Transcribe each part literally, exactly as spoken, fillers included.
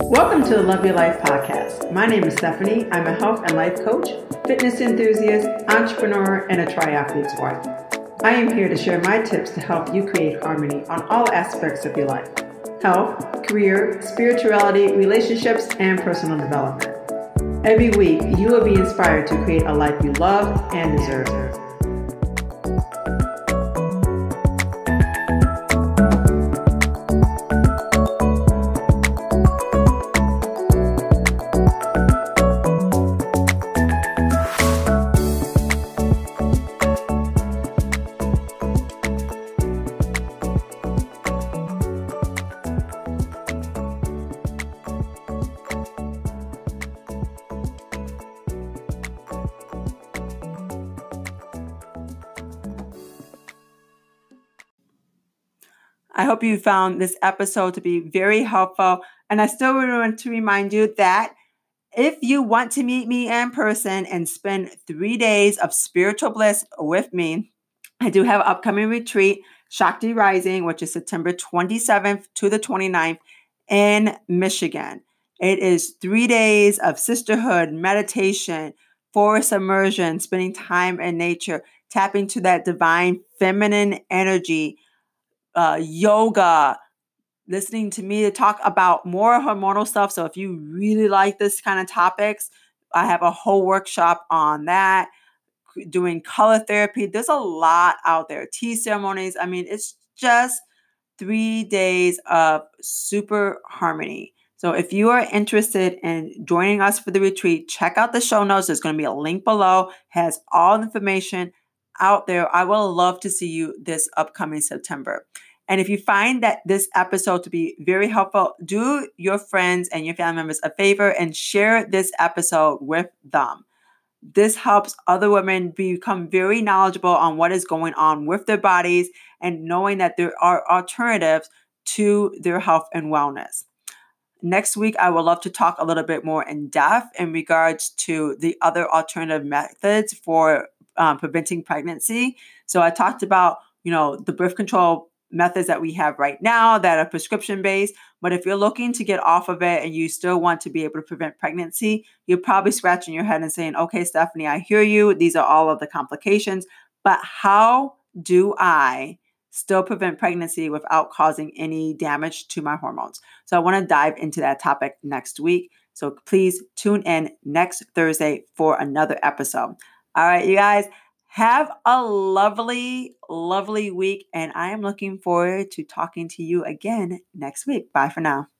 Welcome to the Love Your Life podcast. My name is Stephanie. I'm a health and life coach, fitness enthusiast, entrepreneur, and a triathlete's wife. I am here to share my tips to help you create harmony on all aspects of your life: health, career, spirituality, relationships, and personal development. Every week, you will be inspired to create a life you love and deserve. I hope you found this episode to be very helpful. And I still want to remind you that if you want to meet me in person and spend three days of spiritual bliss with me, I do have an upcoming retreat, Shakti Rising, which is September twenty-seventh to the twenty-ninth in Michigan. It is three days of sisterhood, meditation, forest immersion, spending time in nature, tapping to that divine feminine energy, Uh, yoga, listening to me to talk about more hormonal stuff. So if you really like this kind of topics, I have a whole workshop on that, doing color therapy. There's a lot out there. Tea ceremonies. I mean, it's just three days of super harmony. So if you are interested in joining us for the retreat, check out the show notes. There's going to be a link below, has all the information out there. I would love to see you this upcoming September. And if you find that this episode to be very helpful, do your friends and your family members a favor and share this episode with them. This helps other women become very knowledgeable on what is going on with their bodies and knowing that there are alternatives to their health and wellness. Next week, I would love to talk a little bit more in depth in regards to the other alternative methods for um, preventing pregnancy. So I talked about, you know, the birth control methods that we have right now that are prescription based. But if you're looking to get off of it and you still want to be able to prevent pregnancy, you're probably scratching your head and saying, okay, Stephanie, I hear you. These are all of the complications, but how do I still prevent pregnancy without causing any damage to my hormones? So I want to dive into that topic next week. So please tune in next Thursday for another episode. All right, you guys, have a lovely, lovely week. And I am looking forward to talking to you again next week. Bye for now.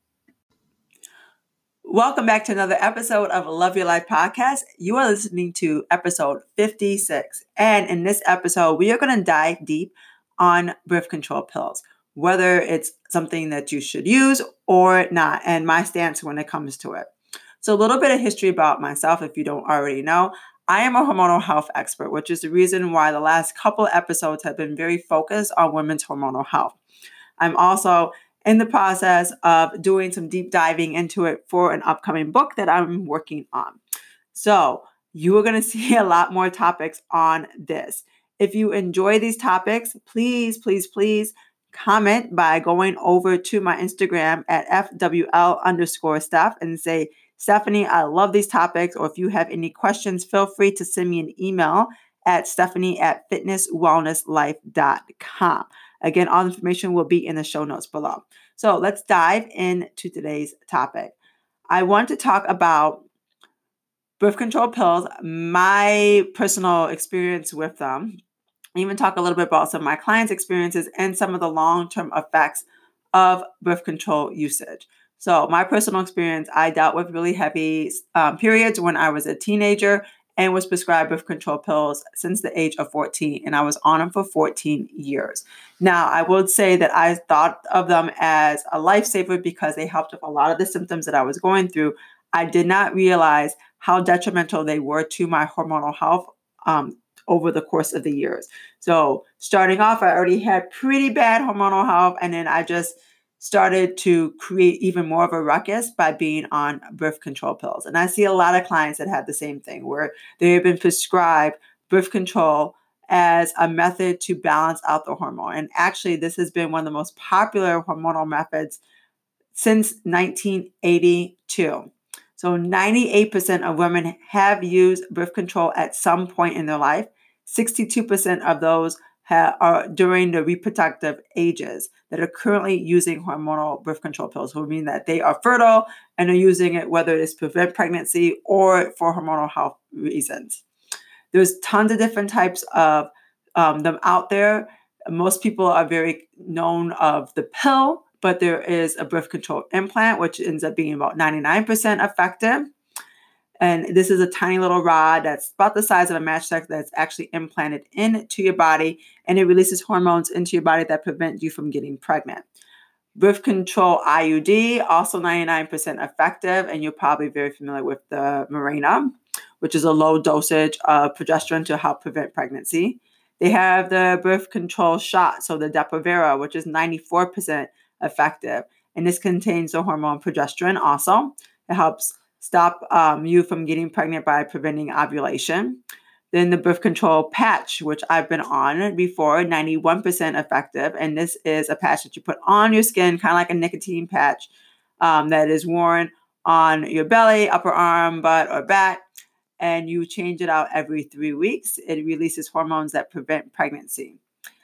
Welcome back to another episode of Love Your Life podcast. You are listening to episode fifty-six. And in this episode, we are going to dive deep on birth control pills, whether it's something that you should use or not, and my stance when it comes to it. So a little bit of history about myself, if you don't already know. I am a hormonal health expert, which is the reason why the last couple episodes have been very focused on women's hormonal health. I'm also in the process of doing some deep diving into it for an upcoming book that I'm working on. So you are going to see a lot more topics on this. If you enjoy these topics, please, please, please comment by going over to my Instagram at F W L underscore Steph and say, Stephanie, I love these topics. Or if you have any questions, feel free to send me an email at Stephanie at fitness wellness life dot com. Again, all information will be in the show notes below. So let's dive into today's topic. I want to talk about birth control pills, my personal experience with them, even talk a little bit about some of my clients' experiences and some of the long-term effects of birth control usage. So my personal experience, I dealt with really heavy um, periods when I was a teenager and was prescribed birth control pills since the age of fourteen. And I was on them for fourteen years. Now, I would say that I thought of them as a lifesaver because they helped with a lot of the symptoms that I was going through. I did not realize how detrimental they were to my hormonal health um, over the course of the years. So starting off, I already had pretty bad hormonal health. And then I just started to create even more of a ruckus by being on birth control pills. And I see a lot of clients that have the same thing where they've been prescribed birth control as a method to balance out the hormone. And actually, this has been one of the most popular hormonal methods since nineteen eighty-two. So ninety-eight percent of women have used birth control at some point in their life. sixty-two percent of those have, are during the reproductive ages that are currently using hormonal birth control pills, which mean that they are fertile and are using it whether it is to prevent pregnancy or for hormonal health reasons. There's tons of different types of um, them out there. Most people are very known of the pill, but there is a birth control implant, which ends up being about ninety-nine percent effective. And this is a tiny little rod that's about the size of a matchstick that's actually implanted into your body, and it releases hormones into your body that prevent you from getting pregnant. Birth control I U D, also ninety-nine percent effective, and you're probably very familiar with the Mirena, which is a low dosage of progesterone to help prevent pregnancy. They have the birth control shot, so the Depo-Provera, which is ninety-four percent effective. And this contains the hormone progesterone also. It helps stop um, you from getting pregnant by preventing ovulation. Then the birth control patch, which I've been on before, ninety-one percent effective. And this is a patch that you put on your skin, kind of like a nicotine patch um, that is worn on your belly, upper arm, butt, or back. And you change it out every three weeks. It releases hormones that prevent pregnancy.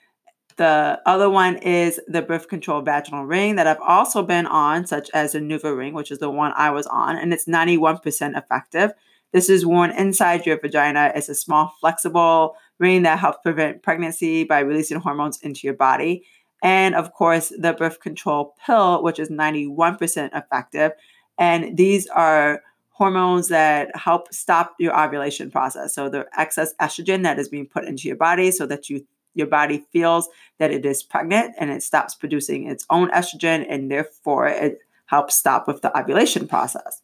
The other one is the birth control vaginal ring that I've also been on, such as the NuvaRing, which is the one I was on, and it's ninety-one percent effective. This is worn inside your vagina. It's a small, flexible ring that helps prevent pregnancy by releasing hormones into your body. And of course, the birth control pill, which is ninety-one percent effective. And these are hormones that help stop your ovulation process. So the excess estrogen that is being put into your body so that you your body feels that it is pregnant and it stops producing its own estrogen, and therefore it helps stop with the ovulation process.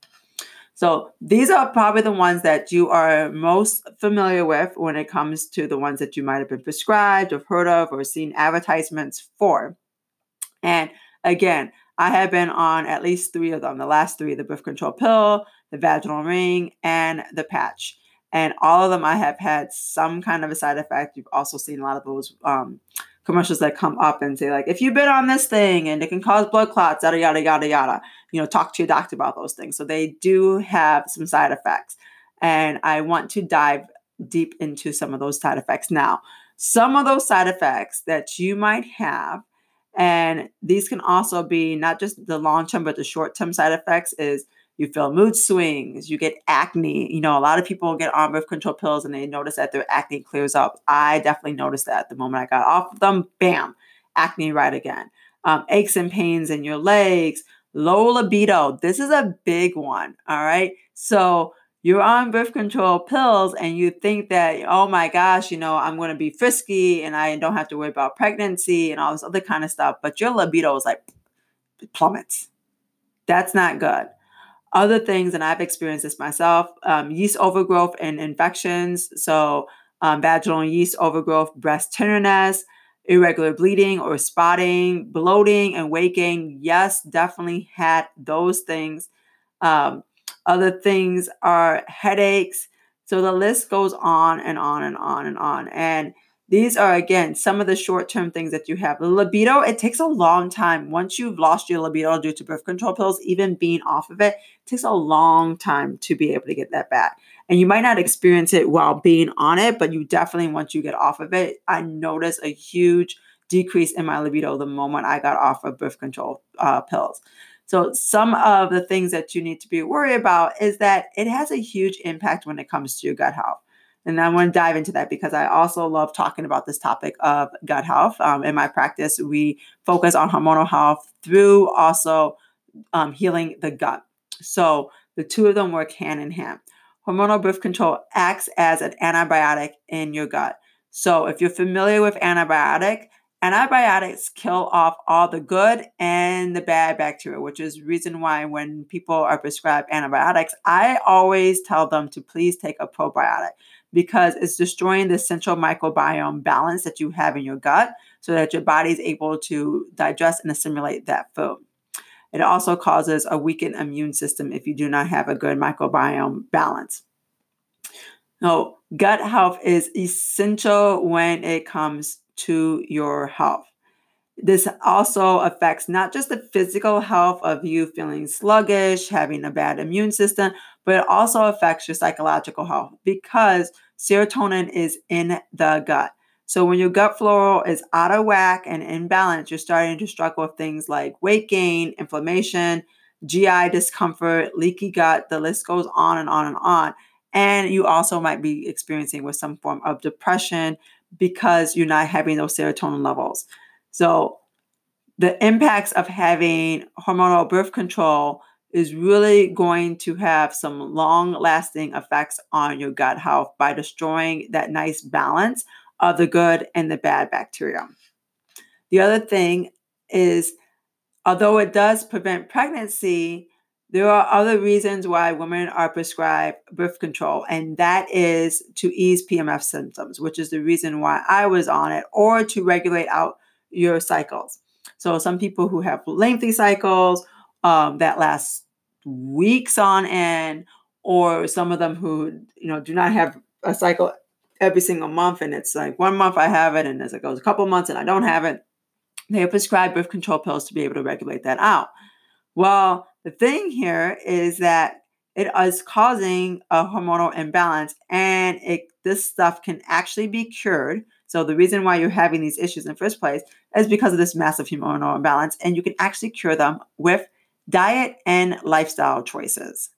So these are probably the ones that you are most familiar with when it comes to the ones that you might have been prescribed or heard of or seen advertisements for. And again, I have been on at least three of them. The last three, the birth control pill, the vaginal ring, and the patch. And all of them, I have had some kind of a side effect. You've also seen a lot of those um, commercials that come up and say, like, if you've been on this thing and it can cause blood clots, yada, yada, yada, yada, you know, talk to your doctor about those things. So they do have some side effects. And I want to dive deep into some of those side effects now. Some of those side effects that you might have, and these can also be not just the long-term, but the short-term side effects is you feel mood swings, you get acne. You know, a lot of people get on birth control pills and they notice that their acne clears up. I definitely noticed that the moment I got off of them, bam, acne right again. Um, aches and pains in your legs, low libido. This is a big one, all right? So you're on birth control pills and you think that, oh my gosh, you know, I'm going to be frisky and I don't have to worry about pregnancy and all this other kind of stuff. But your libido is like plummets. That's not good. Other things, and I've experienced this myself, um, yeast overgrowth and infections. So um, vaginal yeast overgrowth, breast tenderness, irregular bleeding or spotting, bloating and weight gain. Yes, definitely had those things. Um, other things are headaches. So the list goes on and on and on and on. And these are, again, some of the short-term things that you have. The libido, it takes a long time. Once you've lost your libido due to birth control pills, even being off of it, it takes a long time to be able to get that back. And you might not experience it while being on it, but you definitely, once you get off of it, I noticed a huge decrease in my libido the moment I got off of birth control uh, pills. So some of the things that you need to be worried about is that it has a huge impact when it comes to your gut health. And I want to dive into that because I also love talking about this topic of gut health. Um, in my practice, we focus on hormonal health through also um, healing the gut. So the two of them work hand in hand. Hormonal birth control acts as an antibiotic in your gut. So if you're familiar with antibiotic, antibiotics kill off all the good and the bad bacteria, which is the reason why when people are prescribed antibiotics, I always tell them to please take a probiotic because it's destroying the central microbiome balance that you have in your gut so that your body is able to digest and assimilate that food. It also causes a weakened immune system if you do not have a good microbiome balance. Now, gut health is essential when it comes to your health. This also affects not just the physical health of you feeling sluggish, having a bad immune system, but it also affects your psychological health because serotonin is in the gut. So when your gut flora is out of whack and imbalance, you're starting to struggle with things like weight gain, inflammation, G I discomfort, leaky gut, the list goes on and on and on. And you also might be experiencing with some form of depression because you're not having those serotonin levels. So the impacts of having hormonal birth control is really going to have some long-lasting effects on your gut health by destroying that nice balance of the good and the bad bacteria. The other thing is, although it does prevent pregnancy, there are other reasons why women are prescribed birth control, and that is to ease P M S symptoms, which is the reason why I was on it, or to regulate out your cycles. So some people who have lengthy cycles um, that last weeks on end, or some of them who, you know, do not have a cycle every single month, and it's like one month I have it, and as it goes a couple months and I don't have it, they are prescribed birth control pills to be able to regulate that out. Well, the thing here is that it is causing a hormonal imbalance, and it this stuff can actually be cured. So the reason why you're having these issues in the first place is because of this massive hormonal imbalance, and you can actually cure them with diet and lifestyle choices.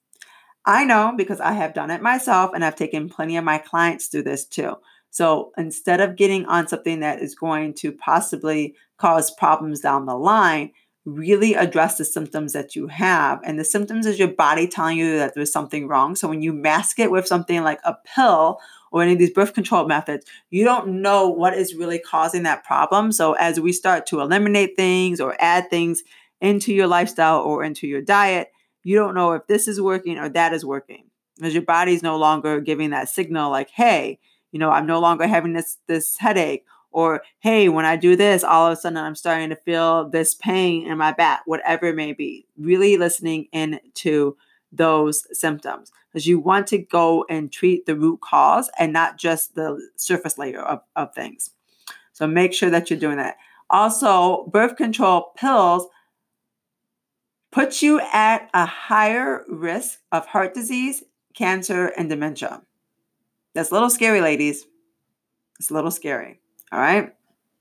I know because I have done it myself, and I've taken plenty of my clients through this too. So instead of getting on something that is going to possibly cause problems down the line, really address the symptoms that you have. And the symptoms is your body telling you that there's something wrong. So when you mask it with something like a pill or any of these birth control methods, you don't know what is really causing that problem. So as we start to eliminate things or add things into your lifestyle or into your diet, you don't know if this is working or that is working, because your body's no longer giving that signal like, hey, you know, I'm no longer having this, this headache, or, hey, when I do this, all of a sudden I'm starting to feel this pain in my back, whatever it may be. Really listening into those symptoms, because you want to go and treat the root cause and not just the surface layer of, of things. So make sure that you're doing that. Also, birth control pills put you at a higher risk of heart disease, cancer, and dementia. That's a little scary, ladies. It's a little scary. All right.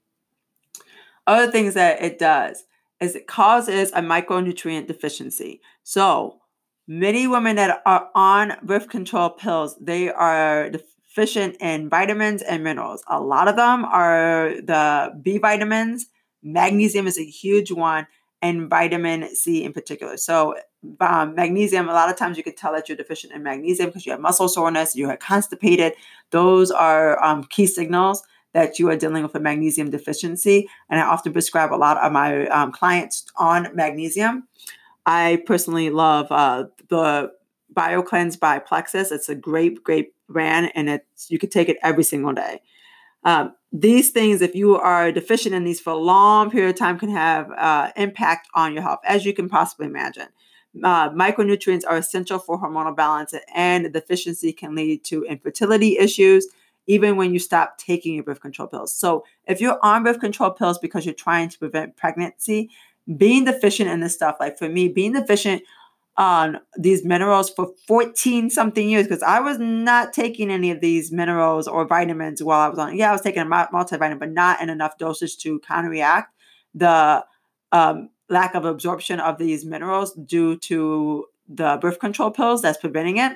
Other things that it does is it causes a micronutrient deficiency. So many women that are on birth control pills, they are deficient in vitamins and minerals. A lot of them are the B vitamins. Magnesium is a huge one, and vitamin C in particular. So um, magnesium, a lot of times you can tell that you're deficient in magnesium because you have muscle soreness, you are constipated. Those are um, key signals that you are dealing with a magnesium deficiency. And I often prescribe a lot of my um, clients on magnesium. I personally love uh, the BioCleanse by Plexus. It's a great, great brand, and it's you can take it every single day. Um, these things, if you are deficient in these for a long period of time, can have uh, impact on your health, as you can possibly imagine. Uh, micronutrients are essential for hormonal balance, and the deficiency can lead to infertility issues, even when you stop taking your birth control pills. So if you're on birth control pills because you're trying to prevent pregnancy, being deficient in this stuff, like for me, being deficient on these minerals for fourteen something years, because I was not taking any of these minerals or vitamins while I was on. Yeah, I was taking a multivitamin, but not in enough dosage to counteract the um, lack of absorption of these minerals due to the birth control pills that's preventing it.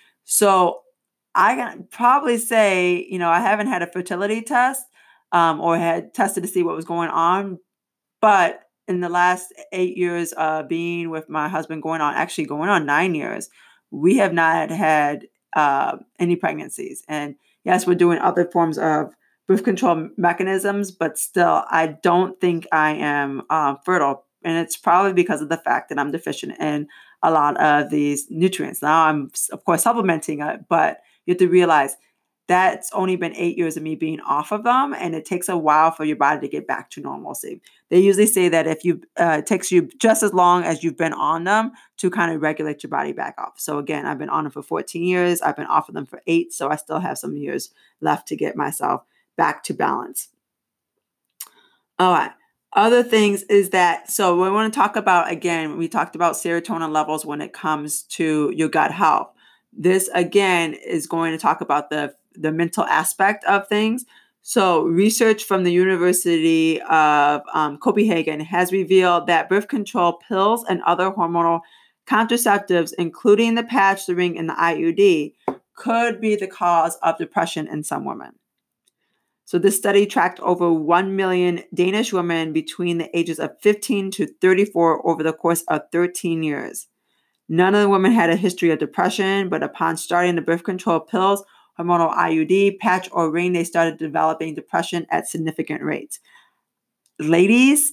So I can probably say, you know, I haven't had a fertility test um, or had tested to see what was going on, but in the last eight years of being with my husband, going on, actually going on nine years, we have not had uh, any pregnancies. And yes, we're doing other forms of birth control mechanisms, but still, I don't think I am uh, fertile. And it's probably because of the fact that I'm deficient in a lot of these nutrients. Now I'm, of course, supplementing it, but you have to realize that's only been eight years of me being off of them, and it takes a while for your body to get back to normalcy. They usually say that if you, uh, it takes you just as long as you've been on them to kind of regulate your body back off. So again, I've been on them for fourteen years. I've been off of them for eight, so I still have some years left to get myself back to balance. All right. Other things is that, so we want to talk about, again, we talked about serotonin levels when it comes to your gut health. This, again, is going to talk about the, the mental aspect of things. So research from the University of um, Copenhagen has revealed that birth control pills and other hormonal contraceptives, including the patch, the ring, and the I U D, could be the cause of depression in some women. So this study tracked over one million Danish women between the ages of fifteen to thirty-four over the course of thirteen years. None of the women had a history of depression, but upon starting the birth control pills, hormonal I U D, patch, or ring, they started developing depression at significant rates. Ladies,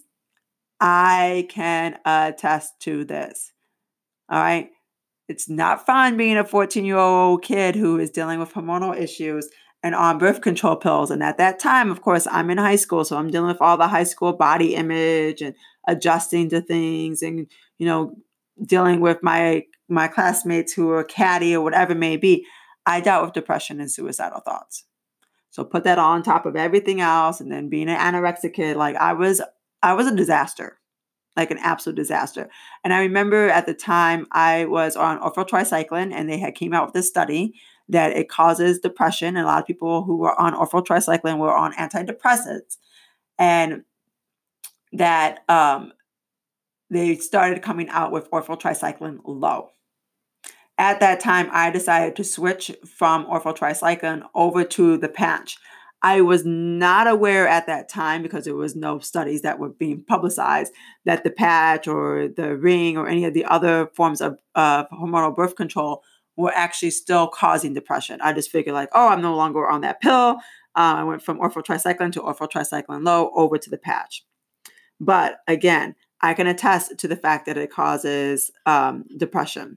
I can attest to this. All right. It's not fun being a fourteen-year-old kid who is dealing with hormonal issues and on birth control pills. And at that time, of course, I'm in high school, so I'm dealing with all the high school body image and adjusting to things and, you know, dealing with my my classmates who are catty or whatever it may be. I dealt with depression and suicidal thoughts. So put that on top of everything else, and then being an anorexic kid, like I was, I was a disaster. Like an absolute disaster. And I remember at the time I was on oral tricycline, and they had came out with this study that it causes depression. And a lot of people who were on oral tricycline were on antidepressants, and that um, they started coming out with oral tricycline low. At that time, I decided to switch from oral tricycline over to the patch. I was not aware at that time, because there was no studies that were being publicized, that the patch or the ring or any of the other forms of uh, hormonal birth control were actually still causing depression. I just figured like, oh, I'm no longer on that pill. Uh, I went from oral tricycline to oral tricycline low over to the patch. But again, I can attest to the fact that it causes um, depression.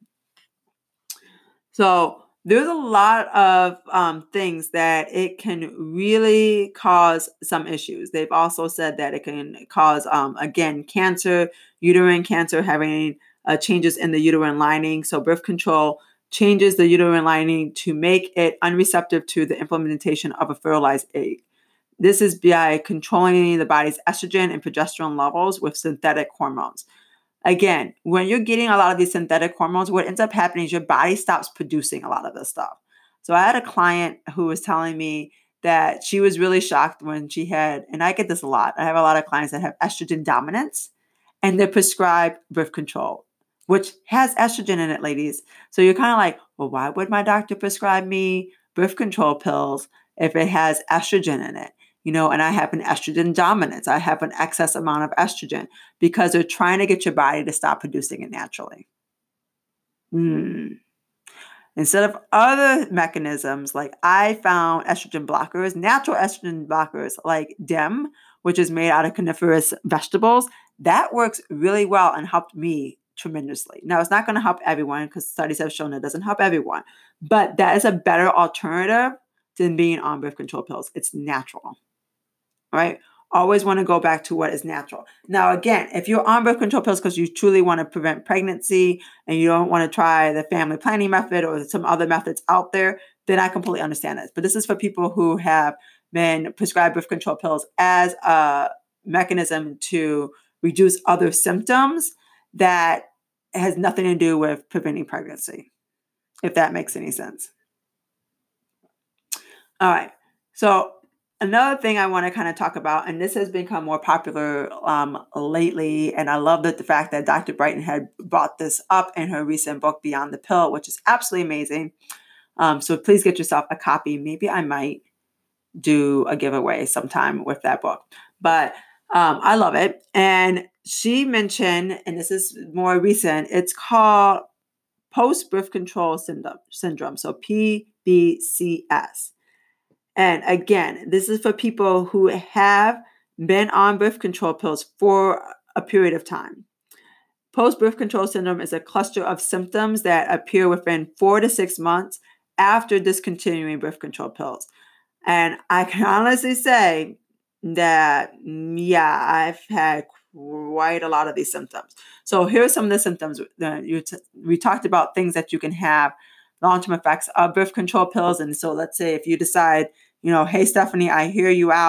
So there's a lot of um, things that it can really cause some issues. They've also said that it can cause, um, again, cancer, uterine cancer, having uh, changes in the uterine lining. So birth control changes the uterine lining to make it unreceptive to the implementation of a fertilized egg. This is by controlling the body's estrogen and progesterone levels with synthetic hormones. Again, when you're getting a lot of these synthetic hormones, what ends up happening is your body stops producing a lot of this stuff. So I had a client who was telling me that she was really shocked when she had, and I get this a lot. I have a lot of clients that have estrogen dominance, and they're prescribed birth control, which has estrogen in it, ladies. So you're kind of like, well, why would my doctor prescribe me birth control pills if it has estrogen in it? You know, and I have an estrogen dominance. I have an excess amount of estrogen, because they're trying to get your body to stop producing it naturally. Mm. Instead of other mechanisms, like I found estrogen blockers, natural estrogen blockers like D E M, which is made out of coniferous vegetables, that works really well and helped me tremendously. Now, it's not going to help everyone, because studies have shown it doesn't help everyone, but that is a better alternative than being on birth control pills. It's natural. Right? Always want to go back to what is natural. Now, again, if you're on birth control pills because you truly want to prevent pregnancy and you don't want to try the family planning method or some other methods out there, then I completely understand this. But this is for people who have been prescribed birth control pills as a mechanism to reduce other symptoms that has nothing to do with preventing pregnancy, if that makes any sense. All right. So another thing I want to kind of talk about, and this has become more popular um, lately, and I love that the fact that Doctor Brighton had brought this up in her recent book, Beyond the Pill, which is absolutely amazing. Um, so please get yourself a copy. Maybe I might do a giveaway sometime with that book, but um, I love it. And she mentioned, and this is more recent, it's called post-birth control syndrome, syndrome, so P B C S. And again, this is for people who have been on birth control pills for a period of time. Post-birth control syndrome is a cluster of symptoms that appear within four to six months after discontinuing birth control pills. And I can honestly say that, yeah, I've had quite a lot of these symptoms. So here are some of the symptoms that you t- we talked about, things that you can have long-term effects of birth control pills. And so let's say if you decide, you know, hey, Stephanie, I hear you out.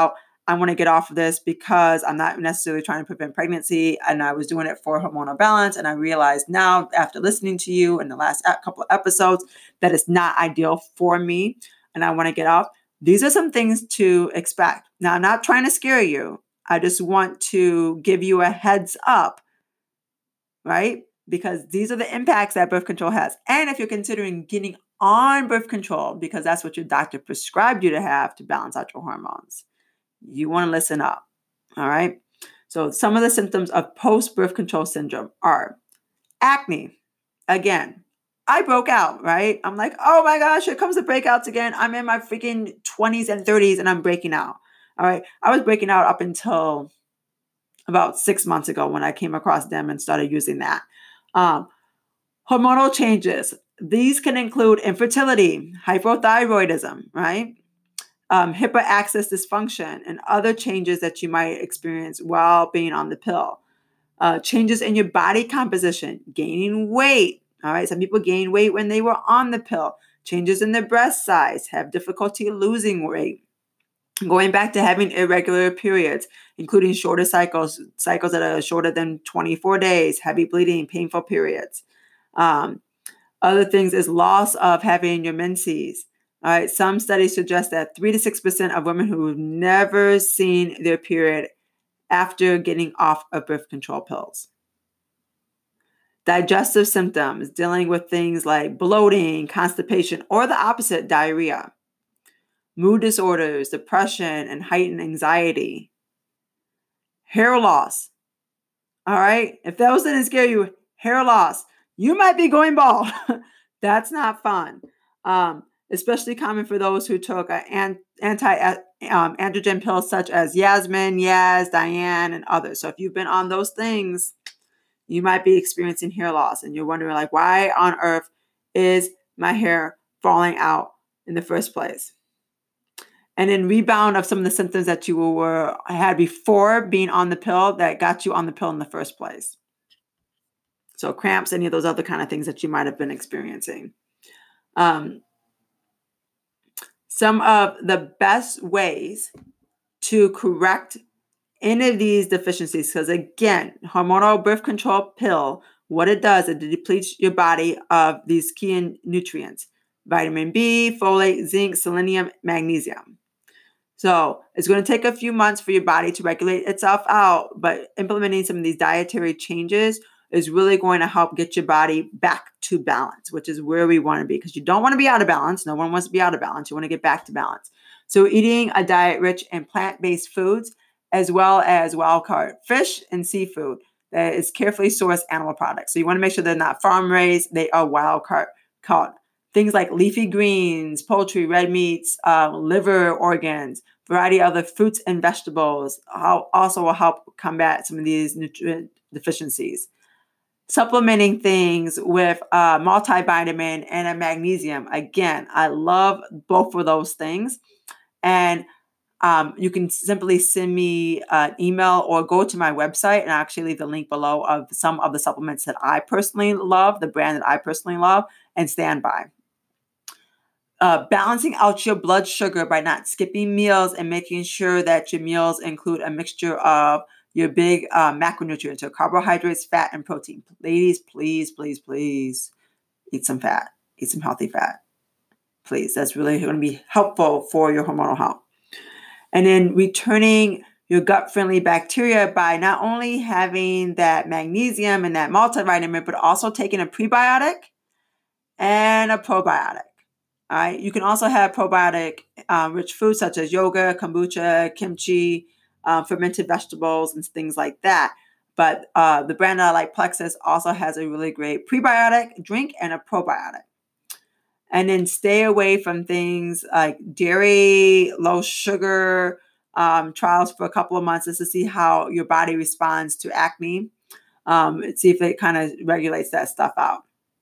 I want to get off of this because I'm not necessarily trying to prevent pregnancy, and I was doing it for hormonal balance. And I realized now, after listening to you in the last couple of episodes, that it's not ideal for me, and I want to get off. These are some things to expect. Now, I'm not trying to scare you. I just want to give you a heads up, right? Because these are the impacts that birth control has. And if you're considering getting on birth control, because that's what your doctor prescribed you to have to balance out your hormones, you want to listen up. All right. So some of the symptoms of post-birth control syndrome are acne. Again, I broke out, right? I'm like, oh my gosh, here comes the breakouts again. I'm in my freaking twenties and thirties and I'm breaking out. All right. I was breaking out up until about six months ago when I came across them and started using that. Um, hormonal changes. These can include infertility, hypothyroidism, right? Um, hippo axis dysfunction, and other changes that you might experience while being on the pill. Uh, changes in your body composition, gaining weight. All right, some people gain weight when they were on the pill. Changes in their breast size, have difficulty losing weight. Going back to having irregular periods, including shorter cycles, cycles that are shorter than twenty-four days, heavy bleeding, painful periods. Um, other things is loss of having your menses. All right, some studies suggest that three to six percent of women who've never seen their period after getting off of birth control pills. Digestive symptoms, dealing with things like bloating, constipation, or the opposite, diarrhea. Mood disorders, depression, and heightened anxiety. Hair loss. All right, if those didn't scare you, hair loss, you might be going bald. That's not fun. Um, especially common for those who took an anti-androgen pills such as Yasmin, Yaz, Diane, and others. So if you've been on those things, you might be experiencing hair loss, and you're wondering, like, why on earth is my hair falling out in the first place? And then rebound of some of the symptoms that you were had before being on the pill that got you on the pill in the first place. So cramps, any of those other kind of things that you might have been experiencing. Um, some of the best ways to correct any of these deficiencies, because again, hormonal birth control pill, what it does, it depletes your body of these key nutrients: vitamin B, folate, zinc, selenium, magnesium. So it's going to take a few months for your body to regulate itself out, but implementing some of these dietary changes is really going to help get your body back to balance, which is where we want to be, because you don't want to be out of balance. No one wants to be out of balance. You want to get back to balance. So eating a diet rich in plant-based foods, as well as wild-caught fish and seafood that is carefully sourced animal products. So you want to make sure they're not farm-raised. They are wild-caught. Things like leafy greens, poultry, red meats, uh, liver organs, variety of other fruits and vegetables also will help combat some of these nutrient deficiencies. Supplementing things with a multivitamin and a magnesium. Again, I love both of those things. And um, you can simply send me an email or go to my website, and I'll actually leave the link below of some of the supplements that I personally love, the brand that I personally love and stand by. Uh, balancing out your blood sugar by not skipping meals and making sure that your meals include a mixture of your big uh, macronutrients, so carbohydrates, fat, and protein. Ladies, please, please, please eat some fat. Eat some healthy fat. Please. That's really going to be helpful for your hormonal health. And then returning your gut-friendly bacteria by not only having that magnesium and that multivitamin, but also taking a prebiotic and a probiotic. All right. You can also have probiotic uh, rich foods such as yogurt, kombucha, kimchi, uh, fermented vegetables, and things like that. But uh, the brand that I like, Plexus, also has a really great prebiotic drink and a probiotic. And then stay away from things like dairy, low sugar, um, trials for a couple of months just to see how your body responds to acne. Um, see if it kind of regulates that stuff out.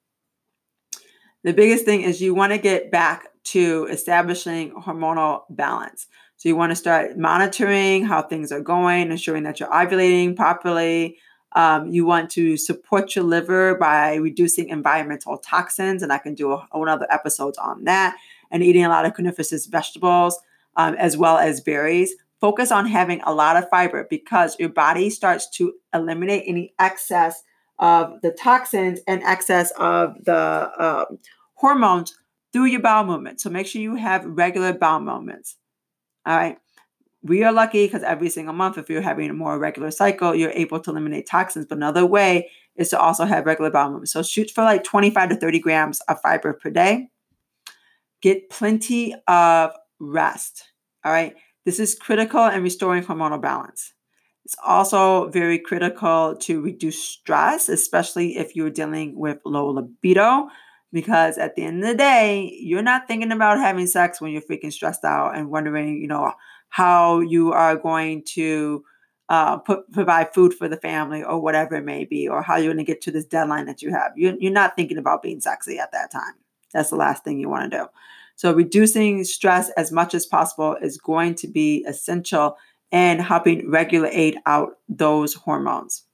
The biggest thing is you want to get back to establishing hormonal balance. So you want to start monitoring how things are going, ensuring that you're ovulating properly. Um, you want to support your liver by reducing environmental toxins, and I can do a whole other episodes on that, and eating a lot of cruciferous vegetables, um, as well as berries. focus on having a lot of fiber because your body starts to eliminate any excess of the toxins and excess of the um, hormones through your bowel movement. So make sure you have regular bowel movements. All right. We are lucky because every single month, if you're having a more regular cycle, you're able to eliminate toxins. But another way is to also have regular bowel movements. So shoot for like twenty-five to thirty grams of fiber per day. Get plenty of rest. All right. This is critical in restoring hormonal balance. It's also very critical to reduce stress, especially if you're dealing with low libido, because at the end of the day, you're not thinking about having sex when you're freaking stressed out and wondering, you know, how you are going to uh, put, provide food for the family or whatever it may be, or how you're going to get to this deadline that you have. You're, you're not thinking about being sexy at that time. That's the last thing you want to do. So reducing stress as much as possible is going to be essential in helping regulate out those hormones.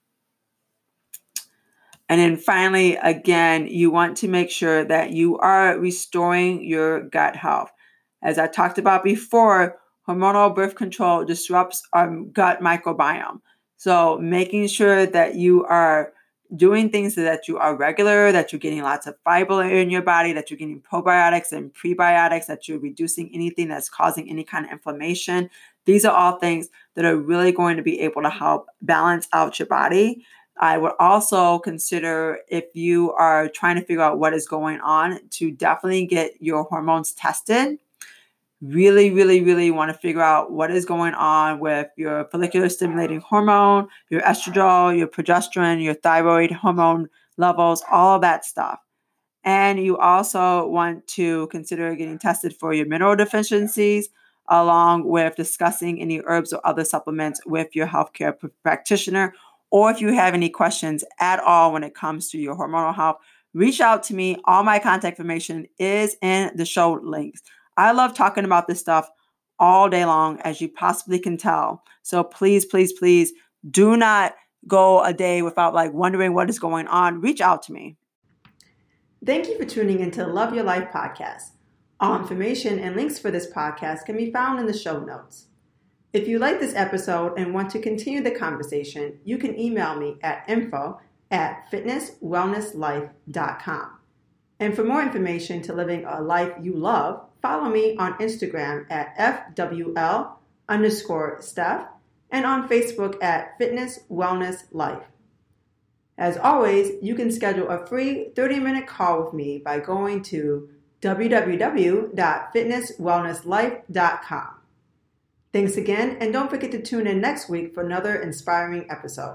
And then finally, again, you want to make sure that you are restoring your gut health. As I talked about before, hormonal birth control disrupts our gut microbiome. So making sure that you are doing things so that you are regular, that you're getting lots of fiber in your body, that you're getting probiotics and prebiotics, that you're reducing anything that's causing any kind of inflammation. These are all things that are really going to be able to help balance out your body. I would also consider, if you are trying to figure out what is going on, to definitely get your hormones tested. Really, really, really want to figure out what is going on with your follicular stimulating hormone, your estradiol, your progesterone, your thyroid hormone levels, all of that stuff. And you also want to consider getting tested for your mineral deficiencies, along with discussing any herbs or other supplements with your healthcare practitioner. Or if you have any questions at all when it comes to your hormonal health, reach out to me. All my contact information is in the show links. I love talking about this stuff all day long, as you possibly can tell. So please, please, please do not go a day without like wondering what is going on. Reach out to me. Thank you for tuning into the Love Your Life podcast. All information and links for this podcast can be found in the show notes. If you like this episode and want to continue the conversation, you can email me at info at fitness wellness life dot com. And for more information to living a life you love, follow me on Instagram at F W L underscore Steph and on Facebook at Fitness Wellness Life. As always, you can schedule a free thirty-minute call with me by going to w w w dot fitness wellness life dot com. Thanks again, and don't forget to tune in next week for another inspiring episode.